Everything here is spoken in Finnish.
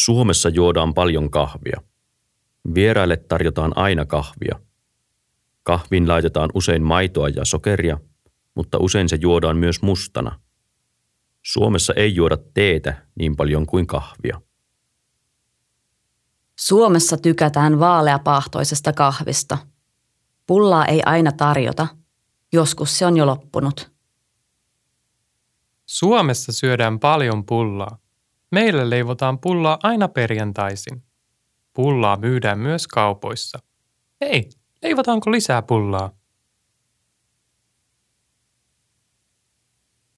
Suomessa juodaan paljon kahvia. Vieraille tarjotaan aina kahvia. Kahviin laitetaan usein maitoa ja sokeria, mutta usein se juodaan myös mustana. Suomessa ei juoda teetä niin paljon kuin kahvia. Suomessa tykätään vaaleapahtoisesta kahvista. Pullaa ei aina tarjota. Joskus se on jo loppunut. Suomessa syödään paljon pullaa. Meillä leivotaan pullaa aina perjantaisin. Pullaa myydään myös kaupoissa. Hei, leivotaanko lisää pullaa?